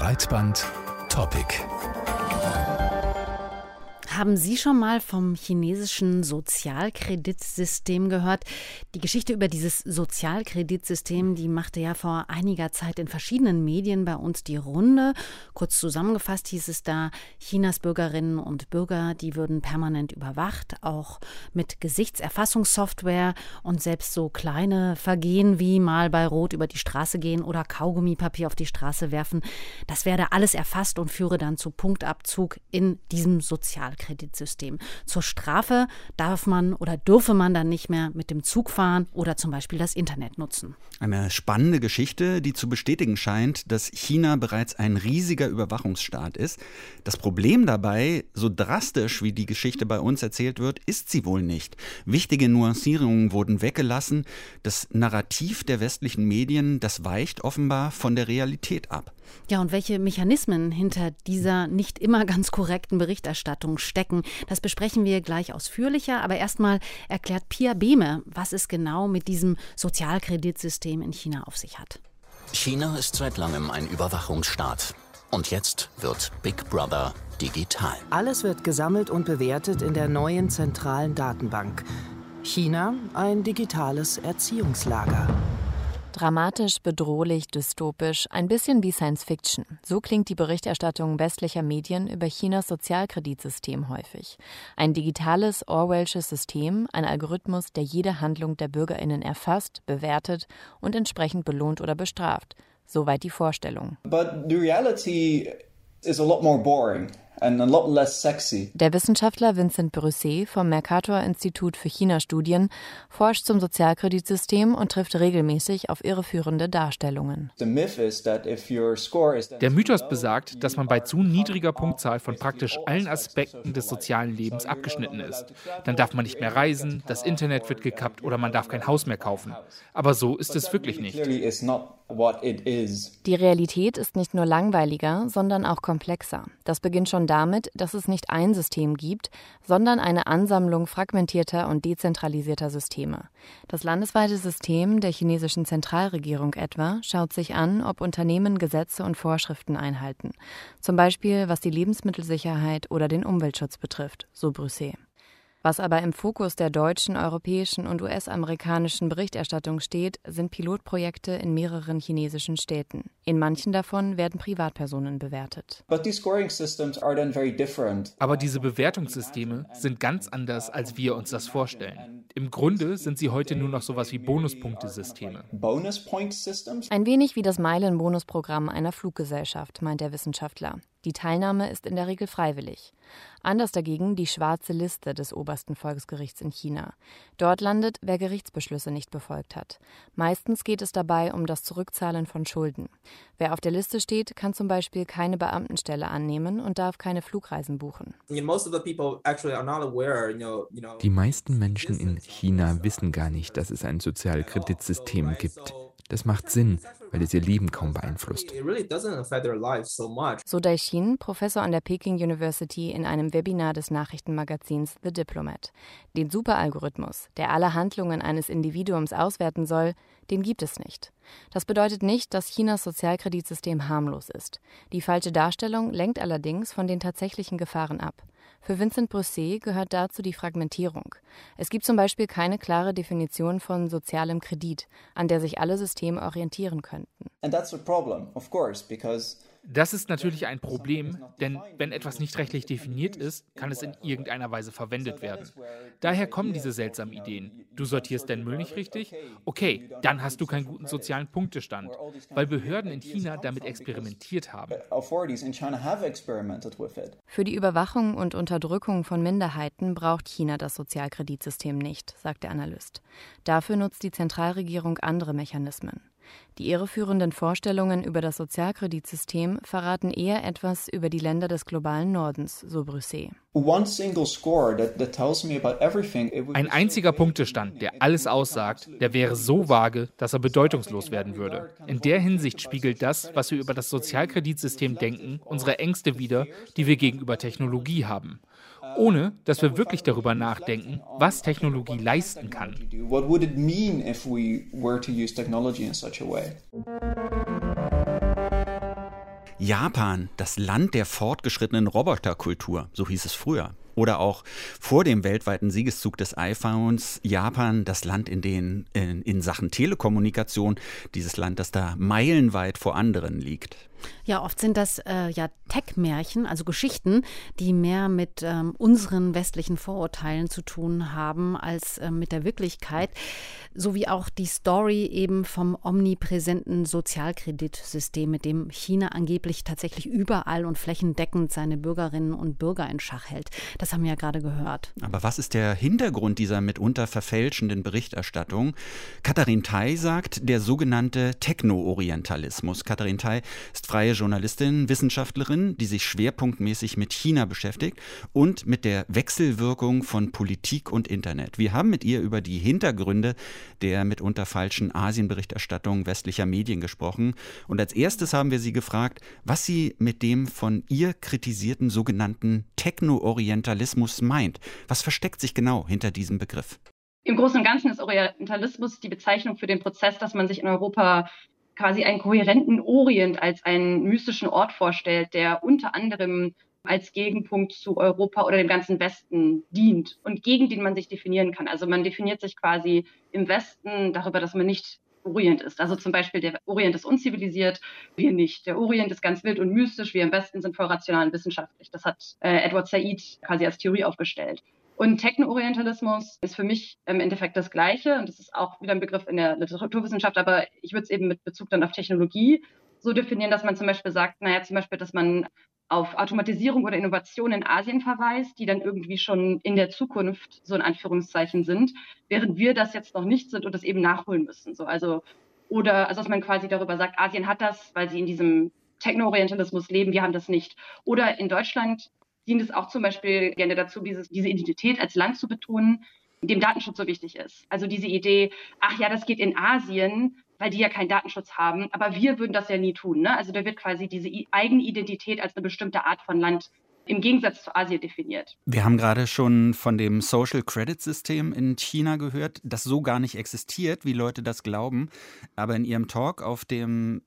Breitband-Topic. Haben Sie schon mal vom chinesischen Sozialkreditsystem gehört? Die Geschichte über dieses Sozialkreditsystem, die machte ja vor einiger Zeit in verschiedenen Medien bei uns die Runde. Kurz zusammengefasst hieß es da, Chinas Bürgerinnen und Bürger, die würden permanent überwacht, auch mit Gesichtserfassungssoftware, und selbst so kleine Vergehen wie mal bei Rot über die Straße gehen oder Kaugummipapier auf die Straße werfen, das werde alles erfasst und führe dann zu Punktabzug in diesem Sozialkreditsystem. Zur Strafe darf man oder dürfe man dann nicht mehr mit dem Zug fahren oder zum Beispiel das Internet nutzen. Eine spannende Geschichte, die zu bestätigen scheint, dass China bereits ein riesiger Überwachungsstaat ist. Das Problem dabei, so drastisch wie die Geschichte bei uns erzählt wird, ist sie wohl nicht. Wichtige Nuancierungen wurden weggelassen. Das Narrativ der westlichen Medien, das weicht offenbar von der Realität ab. Ja, und welche Mechanismen hinter dieser nicht immer ganz korrekten Berichterstattung stecken, das besprechen wir gleich ausführlicher. Aber erstmal erklärt Pia Behme, was es genau mit diesem Sozialkreditsystem in China auf sich hat. China ist seit langem ein Überwachungsstaat. Und jetzt wird Big Brother digital. Alles wird gesammelt und bewertet in der neuen zentralen Datenbank. China, ein digitales Erziehungslager. Dramatisch, bedrohlich, dystopisch, ein bisschen wie Science Fiction. So klingt die Berichterstattung westlicher Medien über Chinas Sozialkreditsystem häufig. Ein digitales, Orwellsches System, ein Algorithmus, der jede Handlung der BürgerInnen erfasst, bewertet und entsprechend belohnt oder bestraft. Soweit die Vorstellung. But the reality is a lot more boring. And a lot less sexy. Der Wissenschaftler Vincent Brisset vom Mercator-Institut für China-Studien forscht zum Sozialkreditsystem und trifft regelmäßig auf irreführende Darstellungen. Der Mythos besagt, dass man bei zu niedriger Punktzahl von praktisch allen Aspekten des sozialen Lebens abgeschnitten ist. Dann darf man nicht mehr reisen, das Internet wird gekappt oder man darf kein Haus mehr kaufen. Aber so ist es wirklich nicht. Die Realität ist nicht nur langweiliger, sondern auch komplexer. Das beginnt schon damit, dass es nicht ein System gibt, sondern eine Ansammlung fragmentierter und dezentralisierter Systeme. Das landesweite System der chinesischen Zentralregierung etwa schaut sich an, ob Unternehmen Gesetze und Vorschriften einhalten. Zum Beispiel was die Lebensmittelsicherheit oder den Umweltschutz betrifft, so Brisset. Was aber im Fokus der deutschen, europäischen und US-amerikanischen Berichterstattung steht, sind Pilotprojekte in mehreren chinesischen Städten. In manchen davon werden Privatpersonen bewertet. Aber diese Bewertungssysteme sind ganz anders, als wir uns das vorstellen. Im Grunde sind sie heute nur noch sowas wie Bonuspunktesysteme. Ein wenig wie das Meilen-Bonusprogramm einer Fluggesellschaft, meint der Wissenschaftler. Die Teilnahme ist in der Regel freiwillig. Anders dagegen die schwarze Liste des obersten Volksgerichts in China. Dort landet, wer Gerichtsbeschlüsse nicht befolgt hat. Meistens geht es dabei um das Zurückzahlen von Schulden. Wer auf der Liste steht, kann zum Beispiel keine Beamtenstelle annehmen und darf keine Flugreisen buchen. Die meisten Menschen in China wissen gar nicht, dass es ein Sozialkreditsystem gibt. Das macht Sinn, weil es ihr Leben kaum beeinflusst. So Daixin, Professor an der Peking University, in einem Webinar des Nachrichtenmagazins The Diplomat. Den Superalgorithmus, der alle Handlungen eines Individuums auswerten soll, den gibt es nicht. Das bedeutet nicht, dass Chinas Sozialkreditsystem harmlos ist. Die falsche Darstellung lenkt allerdings von den tatsächlichen Gefahren ab. Für Vincent Brisset gehört dazu die Fragmentierung. Es gibt zum Beispiel keine klare Definition von sozialem Kredit, an der sich alle Systeme orientieren könnten. Das ist natürlich ein Problem, denn wenn etwas nicht rechtlich definiert ist, kann es in irgendeiner Weise verwendet werden. Daher kommen diese seltsamen Ideen. Du sortierst deinen Müll nicht richtig? Okay, dann hast du keinen guten sozialen Punktestand, weil Behörden in China damit experimentiert haben. Für die Überwachung und Unterdrückung von Minderheiten braucht China das Sozialkreditsystem nicht, sagt der Analyst. Dafür nutzt die Zentralregierung andere Mechanismen. Die irreführenden Vorstellungen über das Sozialkreditsystem verraten eher etwas über die Länder des globalen Nordens, so Brisset. Ein einziger Punktestand, der alles aussagt, der wäre so vage, dass er bedeutungslos werden würde. In der Hinsicht spiegelt das, was wir über das Sozialkreditsystem denken, unsere Ängste wider, die wir gegenüber Technologie haben. Ohne dass wir wirklich darüber nachdenken, was Technologie leisten kann. Japan, das Land der fortgeschrittenen Roboterkultur, so hieß es früher. Oder auch vor dem weltweiten Siegeszug des iPhones, Japan, das Land in Sachen Telekommunikation, dieses Land, das da meilenweit vor anderen liegt. Ja, oft sind das Tech-Märchen, also Geschichten, die mehr mit unseren westlichen Vorurteilen zu tun haben als mit der Wirklichkeit. So wie auch die Story eben vom omnipräsenten Sozialkreditsystem, mit dem China angeblich tatsächlich überall und flächendeckend seine Bürgerinnen und Bürger in Schach hält. Das haben wir ja gerade gehört. Aber was ist der Hintergrund dieser mitunter verfälschenden Berichterstattung? Katharin Tai sagt, der sogenannte Techno-Orientalismus. Katharin Tai ist freie Journalistin, Wissenschaftlerin, die sich schwerpunktmäßig mit China beschäftigt und mit der Wechselwirkung von Politik und Internet. Wir haben mit ihr über die Hintergründe der mitunter falschen Asienberichterstattung westlicher Medien gesprochen. Und als erstes haben wir sie gefragt, was sie mit dem von ihr kritisierten sogenannten Techno-Orientalismus meint. Was versteckt sich genau hinter diesem Begriff? Im Großen und Ganzen ist Orientalismus die Bezeichnung für den Prozess, dass man sich in Europa quasi einen kohärenten Orient als einen mystischen Ort vorstellt, der unter anderem als Gegenpunkt zu Europa oder dem ganzen Westen dient und gegen den man sich definieren kann. Also man definiert sich quasi im Westen darüber, dass man nicht Orient ist. Also zum Beispiel der Orient ist unzivilisiert, wir nicht. Der Orient ist ganz wild und mystisch, wir im Westen sind voll rational und wissenschaftlich. Das hat Edward Said quasi als Theorie aufgestellt. Und Techno-Orientalismus ist für mich im Endeffekt das Gleiche. Und das ist auch wieder ein Begriff in der Literaturwissenschaft, aber ich würde es eben mit Bezug dann auf Technologie so definieren, dass man zum Beispiel sagt, dass man auf Automatisierung oder Innovation in Asien verweist, die dann irgendwie schon in der Zukunft so in Anführungszeichen sind, während wir das jetzt noch nicht sind und das eben nachholen müssen. Also dass man quasi darüber sagt, Asien hat das, weil sie in diesem Techno-Orientalismus leben, wir haben das nicht. Oder in Deutschland dient es auch zum Beispiel gerne dazu, diese Identität als Land zu betonen, dem Datenschutz so wichtig ist. Also diese Idee, ach ja, das geht in Asien, weil die ja keinen Datenschutz haben, aber wir würden das ja nie tun. Ne? Also da wird quasi diese eigene Identität als eine bestimmte Art von Land im Gegensatz zu Asien definiert. Wir haben gerade schon von dem Social Credit System in China gehört, das so gar nicht existiert, wie Leute das glauben. Aber in Ihrem Talk auf dem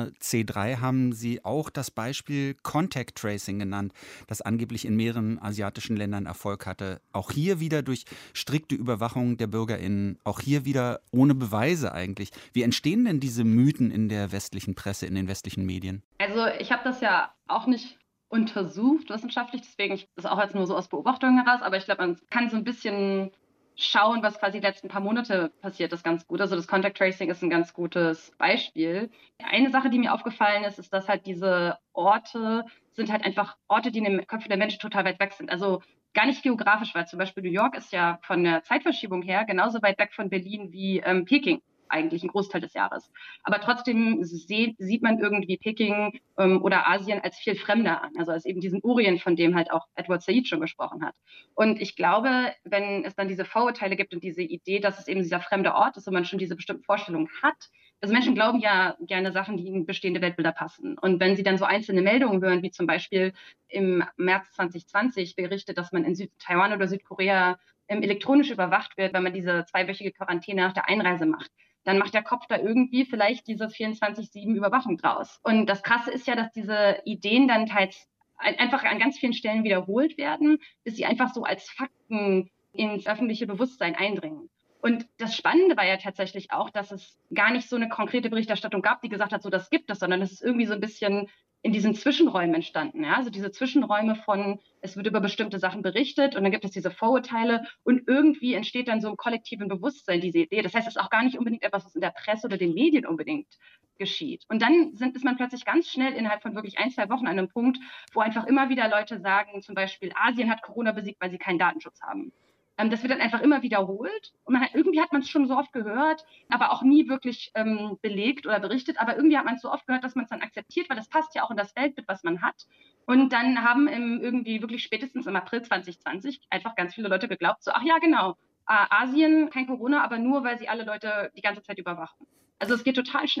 RC3 haben Sie auch das Beispiel Contact Tracing genannt, das angeblich in mehreren asiatischen Ländern Erfolg hatte. Auch hier wieder durch strikte Überwachung der BürgerInnen, auch hier wieder ohne Beweise eigentlich. Wie entstehen denn diese Mythen in der westlichen Presse, in den westlichen Medien? Also ich habe das ja auch nicht untersucht wissenschaftlich, deswegen ist auch jetzt nur so aus Beobachtungen heraus, aber ich glaube, man kann so ein bisschen schauen, was quasi die letzten paar Monate passiert ist, ganz gut. Also das Contact Tracing ist ein ganz gutes Beispiel. Eine Sache, die mir aufgefallen ist, dass halt diese Orte sind halt einfach Orte, die in den Köpfen der Menschen total weit weg sind. Also gar nicht geografisch, weil zum Beispiel New York ist ja von der Zeitverschiebung her genauso weit weg von Berlin wie Peking. Eigentlich ein Großteil des Jahres. Aber trotzdem sieht man irgendwie Peking oder Asien als viel fremder an. Also als eben diesen Orient, von dem halt auch Edward Said schon gesprochen hat. Und ich glaube, wenn es dann diese Vorurteile gibt und diese Idee, dass es eben dieser fremde Ort ist und man schon diese bestimmten Vorstellungen hat, also Menschen glauben ja gerne Sachen, die in bestehende Weltbilder passen. Und wenn sie dann so einzelne Meldungen hören, wie zum Beispiel im März 2020 berichtet, dass man in Taiwan oder Südkorea elektronisch überwacht wird, wenn man diese 2-wöchige Quarantäne nach der Einreise macht, dann macht der Kopf da irgendwie vielleicht diese 24/7 Überwachung draus. Und das Krasse ist ja, dass diese Ideen dann teils einfach an ganz vielen Stellen wiederholt werden, bis sie einfach so als Fakten ins öffentliche Bewusstsein eindringen. Und das Spannende war ja tatsächlich auch, dass es gar nicht so eine konkrete Berichterstattung gab, die gesagt hat, so das gibt es, sondern es ist irgendwie so ein bisschen in diesen Zwischenräumen entstanden. Ja? Also diese Zwischenräume von, es wird über bestimmte Sachen berichtet und dann gibt es diese Vorurteile und irgendwie entsteht dann so im kollektiven Bewusstsein diese Idee. Das heißt, es ist auch gar nicht unbedingt etwas, was in der Presse oder den Medien unbedingt geschieht. Und dann ist man plötzlich ganz schnell innerhalb von wirklich 1-2 Wochen an einem Punkt, wo einfach immer wieder Leute sagen, zum Beispiel Asien hat Corona besiegt, weil sie keinen Datenschutz haben. Das wird dann einfach immer wiederholt und irgendwie hat man es schon so oft gehört, aber auch nie wirklich belegt oder berichtet. Aber irgendwie hat man es so oft gehört, dass man es dann akzeptiert, weil das passt ja auch in das Weltbild, was man hat. Und dann haben irgendwie wirklich spätestens im April 2020 einfach ganz viele Leute geglaubt, so ach ja genau, Asien kein Corona, aber nur, weil sie alle Leute die ganze Zeit überwachen. Also es geht total schnell.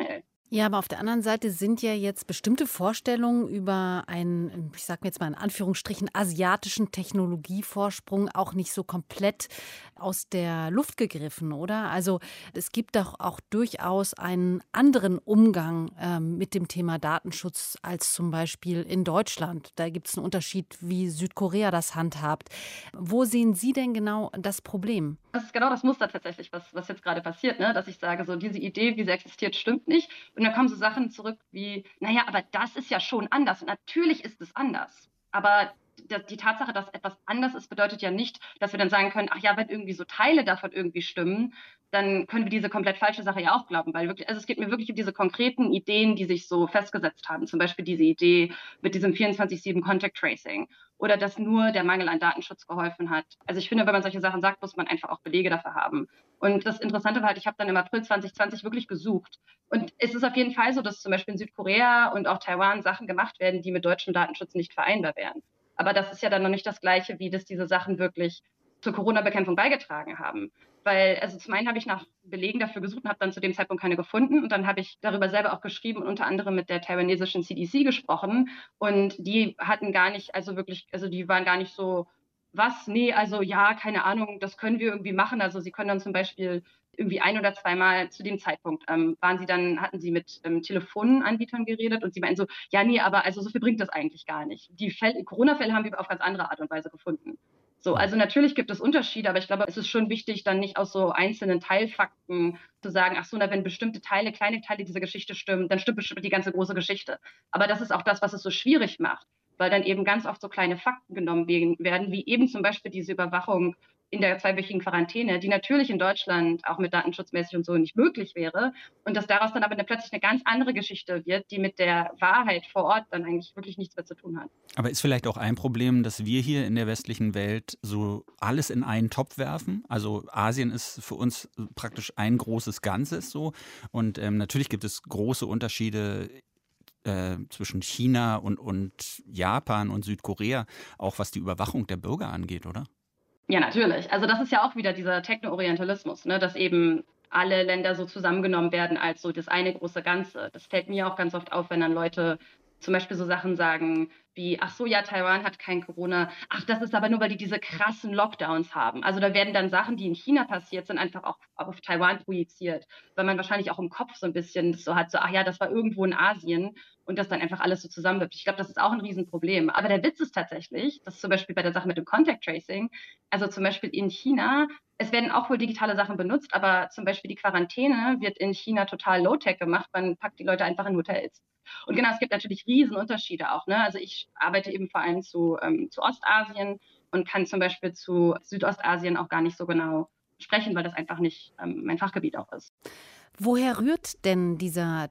Ja, aber auf der anderen Seite sind ja jetzt bestimmte Vorstellungen über einen, ich sage mir jetzt mal in Anführungsstrichen, asiatischen Technologievorsprung auch nicht so komplett aus der Luft gegriffen, oder? Also es gibt doch auch durchaus einen anderen Umgang mit dem Thema Datenschutz als zum Beispiel in Deutschland. Da gibt es einen Unterschied, wie Südkorea das handhabt. Wo sehen Sie denn genau das Problem? Das ist genau das Muster tatsächlich, was jetzt gerade passiert, ne? Dass ich sage, so diese Idee, wie sie existiert, stimmt nicht. Und dann kommen so Sachen zurück wie, naja, aber das ist ja schon anders. Und natürlich ist es anders. Aber die Tatsache, dass etwas anders ist, bedeutet ja nicht, dass wir dann sagen können, ach ja, wenn irgendwie so Teile davon irgendwie stimmen, dann können wir diese komplett falsche Sache ja auch glauben. Weil wirklich, also es geht mir wirklich um diese konkreten Ideen, die sich so festgesetzt haben. Zum Beispiel diese Idee mit diesem 24/7 Contact Tracing oder dass nur der Mangel an Datenschutz geholfen hat. Also ich finde, wenn man solche Sachen sagt, muss man einfach auch Belege dafür haben. Und das Interessante war halt, ich habe dann im April 2020 wirklich gesucht. Und es ist auf jeden Fall so, dass zum Beispiel in Südkorea und auch Taiwan Sachen gemacht werden, die mit deutschem Datenschutz nicht vereinbar wären. Aber das ist ja dann noch nicht das Gleiche, wie dass diese Sachen wirklich zur Corona-Bekämpfung beigetragen haben. Weil, also zum einen habe ich nach Belegen dafür gesucht und habe dann zu dem Zeitpunkt keine gefunden. Und dann habe ich darüber selber auch geschrieben und unter anderem mit der taiwanesischen CDC gesprochen. Und die hatten gar nicht, also wirklich, also die waren gar nicht so, was? Nee, also ja, keine Ahnung, das können wir irgendwie machen. Also sie können dann zum Beispiel irgendwie ein- oder zweimal zu dem Zeitpunkt hatten sie mit Telefonanbietern geredet und sie meinten so, ja, nee, aber also so viel bringt das eigentlich gar nicht. Die Corona-Fälle haben wir auf ganz andere Art und Weise gefunden. So, also natürlich gibt es Unterschiede, aber ich glaube, es ist schon wichtig, dann nicht aus so einzelnen Teilfakten zu sagen, ach so, na, wenn bestimmte Teile, kleine Teile dieser Geschichte stimmen, dann stimmt bestimmt die ganze große Geschichte. Aber das ist auch das, was es so schwierig macht, weil dann eben ganz oft so kleine Fakten genommen werden, wie eben zum Beispiel diese Überwachung in der zweiwöchigen Quarantäne, die natürlich in Deutschland auch mit datenschutzmäßig und so nicht möglich wäre. Und dass daraus dann aber plötzlich eine ganz andere Geschichte wird, die mit der Wahrheit vor Ort dann eigentlich wirklich nichts mehr zu tun hat. Aber ist vielleicht auch ein Problem, dass wir hier in der westlichen Welt so alles in einen Topf werfen? Also Asien ist für uns praktisch ein großes Ganzes so. Und natürlich gibt es große Unterschiede zwischen China und Japan und Südkorea, auch was die Überwachung der Bürger angeht, oder? Ja, natürlich. Also das ist ja auch wieder dieser Techno-Orientalismus, ne? Dass eben alle Länder so zusammengenommen werden als so das eine große Ganze. Das fällt mir auch ganz oft auf, wenn dann Leute zum Beispiel so Sachen sagen wie, ach so, ja, Taiwan hat kein Corona. Ach, das ist aber nur, weil die diese krassen Lockdowns haben. Also da werden dann Sachen, die in China passiert sind, einfach auch auf Taiwan projiziert, weil man wahrscheinlich auch im Kopf so ein bisschen so hat, so, ach ja, das war irgendwo in Asien und das dann einfach alles so zusammenwirft. Ich glaube, das ist auch ein Riesenproblem. Aber der Witz ist tatsächlich, dass zum Beispiel bei der Sache mit dem Contact Tracing, also zum Beispiel in China, es werden auch wohl digitale Sachen benutzt, aber zum Beispiel die Quarantäne wird in China total low-tech gemacht. Man packt die Leute einfach in Hotels. Und genau, es gibt natürlich Riesenunterschiede auch. Ne? Also ich arbeite eben vor allem zu Ostasien und kann zum Beispiel zu Südostasien auch gar nicht so genau sprechen, weil das einfach nicht mein Fachgebiet auch ist. Woher rührt denn dieser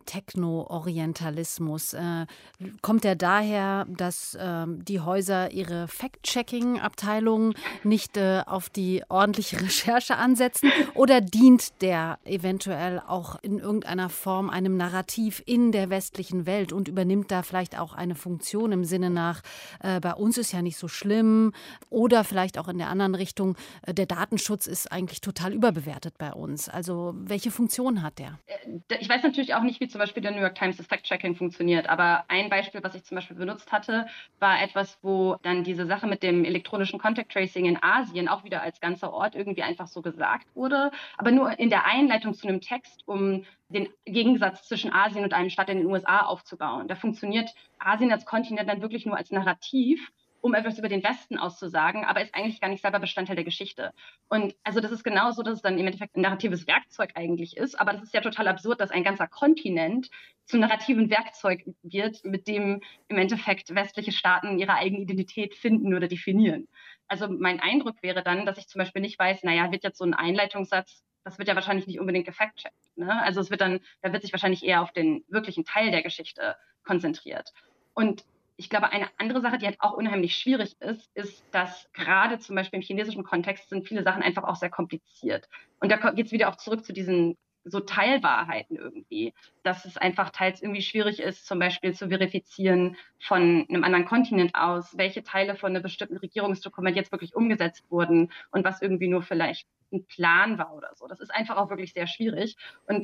Techno-Orientalismus? Kommt er daher, dass die Häuser ihre Fact-Checking-Abteilung nicht auf die ordentliche Recherche ansetzen? Oder dient der eventuell auch in irgendeiner Form einem Narrativ in der westlichen Welt und übernimmt da vielleicht auch eine Funktion im Sinne nach, bei uns ist ja nicht so schlimm? Oder vielleicht auch in der anderen Richtung, der Datenschutz ist eigentlich total überbewertet bei uns. Also welche Funktion hat der? Ich weiß natürlich auch nicht, wie zum Beispiel der New York Times das Fact-Checking funktioniert, aber ein Beispiel, was ich zum Beispiel benutzt hatte, war etwas, wo dann diese Sache mit dem elektronischen Contact Tracing in Asien auch wieder als ganzer Ort irgendwie einfach so gesagt wurde, aber nur in der Einleitung zu einem Text, um den Gegensatz zwischen Asien und einem Staat in den USA aufzubauen. Da funktioniert Asien als Kontinent dann wirklich nur als Narrativ, um etwas über den Westen auszusagen, aber ist eigentlich gar nicht selber Bestandteil der Geschichte. Und also das ist genauso, dass es dann im Endeffekt ein narratives Werkzeug eigentlich ist, aber das ist ja total absurd, dass ein ganzer Kontinent zum narrativen Werkzeug wird, mit dem im Endeffekt westliche Staaten ihre eigene Identität finden oder definieren. Also mein Eindruck wäre dann, dass ich zum Beispiel nicht weiß, naja, wird jetzt so ein Einleitungssatz, das wird ja wahrscheinlich nicht unbedingt gefact-checkt. Ne? Also da wird sich wahrscheinlich eher auf den wirklichen Teil der Geschichte konzentriert. Und ich glaube, eine andere Sache, die halt auch unheimlich schwierig ist, dass gerade zum Beispiel im chinesischen Kontext sind viele Sachen einfach auch sehr kompliziert. Und da geht es wieder auch zurück zu diesen so Teilwahrheiten irgendwie, dass es einfach teils irgendwie schwierig ist, zum Beispiel zu verifizieren von einem anderen Kontinent aus, welche Teile von einem bestimmten Regierungsdokument jetzt wirklich umgesetzt wurden und was irgendwie nur vielleicht ein Plan war oder so. Das ist einfach auch wirklich sehr schwierig. Und ich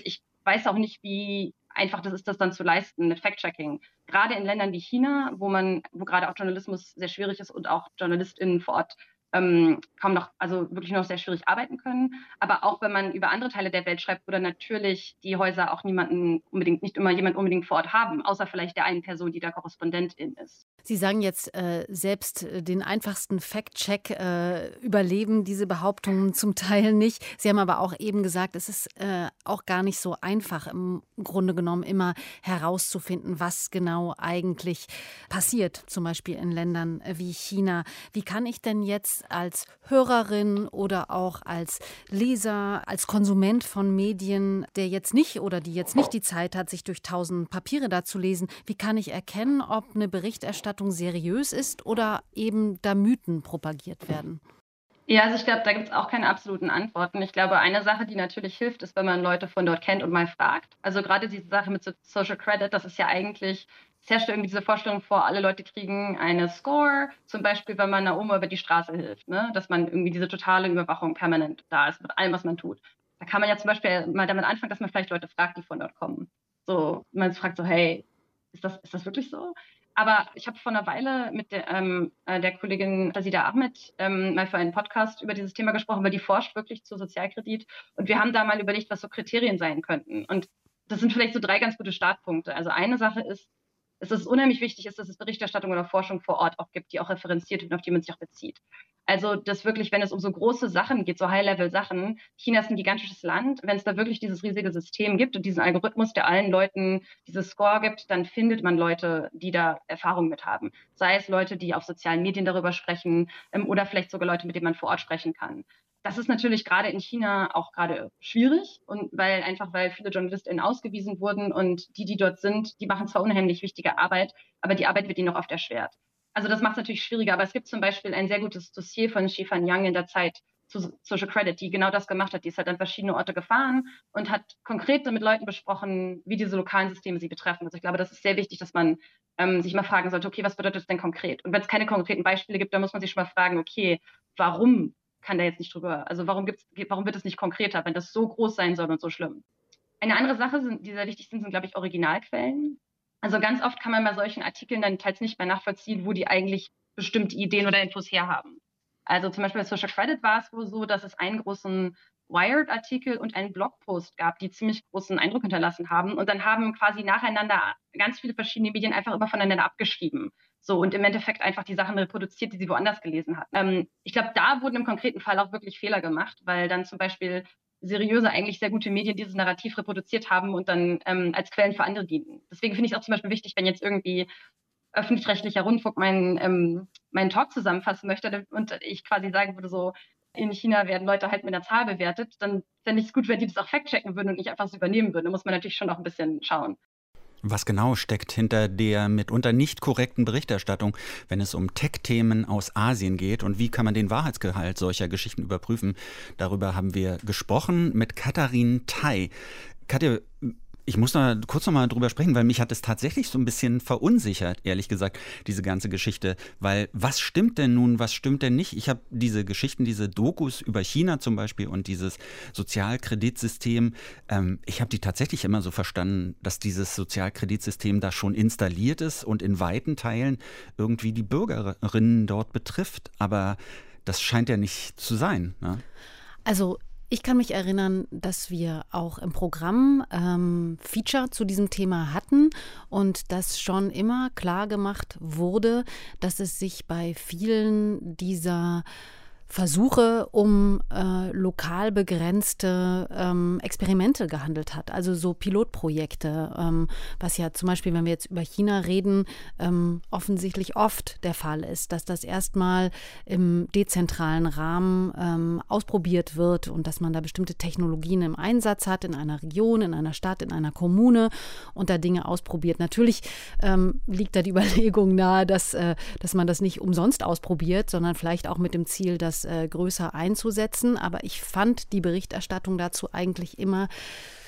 weiß auch nicht, wie einfach das ist, das dann zu leisten mit Fact-Checking. Gerade in Ländern wie China, wo gerade auch Journalismus sehr schwierig ist und auch JournalistInnen vor Ort kaum noch, also wirklich noch sehr schwierig arbeiten können. Aber auch wenn man über andere Teile der Welt schreibt, wo dann natürlich die Häuser auch nicht immer jemand unbedingt vor Ort haben, außer vielleicht der einen Person, die da Korrespondentin ist. Sie sagen jetzt, selbst den einfachsten Fact-Check überleben diese Behauptungen zum Teil nicht. Sie haben aber auch eben gesagt, es ist auch gar nicht so einfach, im Grunde genommen immer herauszufinden, was genau eigentlich passiert, zum Beispiel in Ländern wie China. Wie kann ich denn jetzt als Hörerin oder auch als Leser, als Konsument von Medien, die jetzt nicht die Zeit hat, sich durch 1000 Papiere da zu lesen, wie kann ich erkennen, ob eine Berichterstattung seriös ist oder eben da Mythen propagiert werden? Ja, also ich glaube, da gibt es auch keine absoluten Antworten. Ich glaube, eine Sache, die natürlich hilft, ist, wenn man Leute von dort kennt und mal fragt. Also gerade diese Sache mit Social Credit, das ist ja eigentlich, es herrscht irgendwie diese Vorstellung vor, alle Leute kriegen eine Score, zum Beispiel, wenn man einer Oma über die Straße hilft, ne? Dass man irgendwie diese totale Überwachung permanent da ist mit allem, was man tut. Da kann man ja zum Beispiel mal damit anfangen, dass man vielleicht Leute fragt, die von dort kommen. So, man fragt so, hey, ist das wirklich so? Aber ich habe vor einer Weile mit der Kollegin Rashida Ahmed mal für einen Podcast über dieses Thema gesprochen, weil die forscht wirklich zu Sozialkredit. Und wir haben da mal überlegt, was so Kriterien sein könnten. Und das sind vielleicht so 3 ganz gute Startpunkte. Also eine Sache ist, dass es unheimlich wichtig ist, dass es Berichterstattung oder Forschung vor Ort auch gibt, die auch referenziert wird und auf die man sich auch bezieht. Also das wirklich, wenn es um so große Sachen geht, so High-Level-Sachen, China ist ein gigantisches Land, wenn es da wirklich dieses riesige System gibt und diesen Algorithmus, der allen Leuten dieses Score gibt, dann findet man Leute, die da Erfahrung mit haben. Sei es Leute, die auf sozialen Medien darüber sprechen oder vielleicht sogar Leute, mit denen man vor Ort sprechen kann. Das ist natürlich gerade in China auch gerade schwierig und weil viele JournalistInnen ausgewiesen wurden und die dort sind, die machen zwar unheimlich wichtige Arbeit, aber die Arbeit wird ihnen noch oft erschwert. Also das macht es natürlich schwieriger, aber es gibt zum Beispiel ein sehr gutes Dossier von Xifan Yang in der Zeit zu Social Credit, die genau das gemacht hat. Die ist halt an verschiedene Orte gefahren und hat konkret mit Leuten besprochen, wie diese lokalen Systeme sie betreffen. Also ich glaube, das ist sehr wichtig, dass man sich mal fragen sollte, okay, was bedeutet das denn konkret? Und wenn es keine konkreten Beispiele gibt, dann muss man sich schon mal fragen, okay, warum kann da jetzt nicht drüber, also warum wird es nicht konkreter, wenn das so groß sein soll und so schlimm? Eine andere Sache, die sehr wichtig sind, glaube ich, Originalquellen. Also ganz oft kann man bei solchen Artikeln dann teils nicht mehr nachvollziehen, wo die eigentlich bestimmte Ideen oder Infos herhaben. Also zum Beispiel bei Social Credit war es wohl so, dass es einen großen Wired-Artikel und einen Blogpost gab, die ziemlich großen Eindruck hinterlassen haben. Und dann haben quasi nacheinander ganz viele verschiedene Medien einfach immer voneinander abgeschrieben. So, und im Endeffekt einfach die Sachen reproduziert, die sie woanders gelesen hatten. Ich glaube, da wurden im konkreten Fall auch wirklich Fehler gemacht, weil dann zum Beispiel seriöse, eigentlich sehr gute Medien dieses Narrativ reproduziert haben und dann als Quellen für andere dienten. Deswegen finde ich es auch zum Beispiel wichtig, wenn jetzt irgendwie öffentlich-rechtlicher Rundfunk meinen Talk zusammenfassen möchte und ich quasi sagen würde, so in China werden Leute halt mit einer Zahl bewertet, dann fände ich es gut, wenn die das auch fact-checken würden und nicht einfach so übernehmen würden. Da muss man natürlich schon noch ein bisschen schauen. Was genau steckt hinter der mitunter nicht korrekten Berichterstattung, wenn es um Tech-Themen aus Asien geht? Und wie kann man den Wahrheitsgehalt solcher Geschichten überprüfen? Darüber haben wir gesprochen mit Katharin Tai. Katja, ich muss da kurz noch mal drüber sprechen, weil mich hat es tatsächlich so ein bisschen verunsichert, ehrlich gesagt, diese ganze Geschichte. Weil was stimmt denn nun, was stimmt denn nicht? Ich habe diese Geschichten, diese Dokus über China zum Beispiel und dieses Sozialkreditsystem, ich habe die tatsächlich immer so verstanden, dass dieses Sozialkreditsystem da schon installiert ist und in weiten Teilen irgendwie die Bürgerinnen dort betrifft. Aber das scheint ja nicht zu sein, ne? Also ich kann mich erinnern, dass wir auch im Programm Feature zu diesem Thema hatten und dass schon immer klar gemacht wurde, dass es sich bei vielen dieser Versuche um lokal begrenzte Experimente gehandelt hat, also so Pilotprojekte, was ja zum Beispiel, wenn wir jetzt über China reden, offensichtlich oft der Fall ist, dass das erstmal im dezentralen Rahmen ausprobiert wird und dass man da bestimmte Technologien im Einsatz hat, in einer Region, in einer Stadt, in einer Kommune und da Dinge ausprobiert. Natürlich liegt da die Überlegung nahe, dass man das nicht umsonst ausprobiert, sondern vielleicht auch mit dem Ziel, das größer einzusetzen. Aber ich fand die Berichterstattung dazu eigentlich immer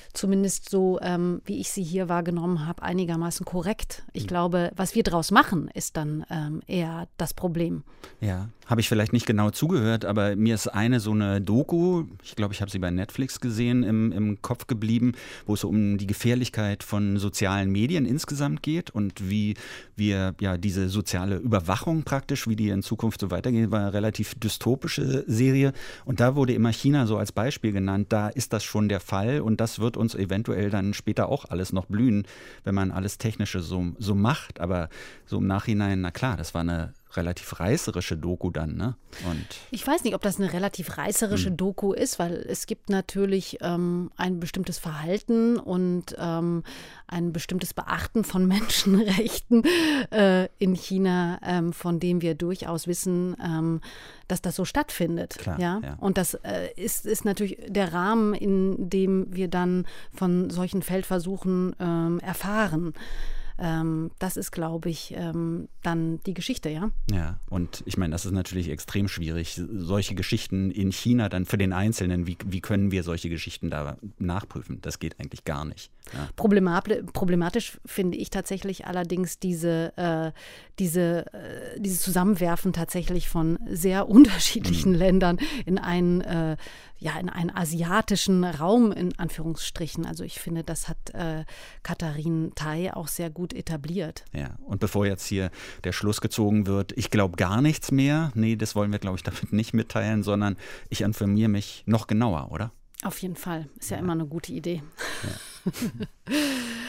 zumindest so, wie ich sie hier wahrgenommen habe, einigermaßen korrekt. Ich glaube, was wir draus machen, ist dann eher das Problem. Ja, habe ich vielleicht nicht genau zugehört, aber mir ist so eine Doku, ich glaube, ich habe sie bei Netflix gesehen, im Kopf geblieben, wo es um die Gefährlichkeit von sozialen Medien insgesamt geht und wie wir diese soziale Überwachung praktisch, wie die in Zukunft so weitergeht, war eine relativ dystopische Serie. Und da wurde immer China so als Beispiel genannt. Da ist das schon der Fall und das wird uns eventuell dann später auch alles noch blühen, wenn man alles Technische so macht. Aber so im Nachhinein, na klar, das war eine relativ reißerische Doku dann, ne? Und ich weiß nicht, ob das eine relativ reißerische Doku ist, weil es gibt natürlich ein bestimmtes Verhalten und ein bestimmtes Beachten von Menschenrechten in China, von dem wir durchaus wissen, dass das so stattfindet. Klar, ja? Und das ist natürlich der Rahmen, in dem wir dann von solchen Feldversuchen erfahren. Das ist, glaube ich, dann die Geschichte, ja? Ja, und ich meine, das ist natürlich extrem schwierig. Solche Geschichten in China dann für den Einzelnen, wie können wir solche Geschichten da nachprüfen? Das geht eigentlich gar nicht. Ja. Problematisch finde ich tatsächlich allerdings dieses Zusammenwerfen tatsächlich von sehr unterschiedlichen Ländern in einen asiatischen Raum, in Anführungsstrichen. Also ich finde, das hat Katharin Tai auch sehr gut etabliert. Ja, und bevor jetzt hier der Schluss gezogen wird, ich glaube gar nichts mehr, nee, das wollen wir, glaube ich, damit nicht mitteilen, sondern ich informiere mich noch genauer, oder? Auf jeden Fall. Ist ja immer eine gute Idee. Ja.